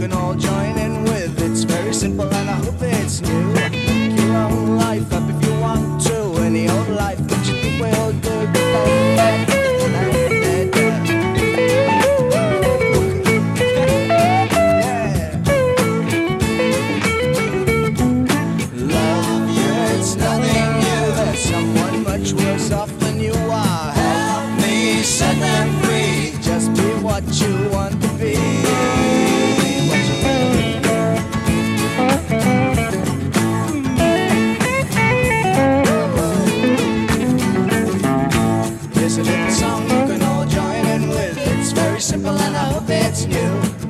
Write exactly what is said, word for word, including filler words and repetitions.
can all join in with. It's very simple and I hope it's new. Make your own life up if you want to. Any old life that you think will do. Love you, it's nothing new. There's someone much worse off than you are. Help me set them free. Just be what you want to be. Here's a little song you can all join in with. It's very simple and I hope it's new.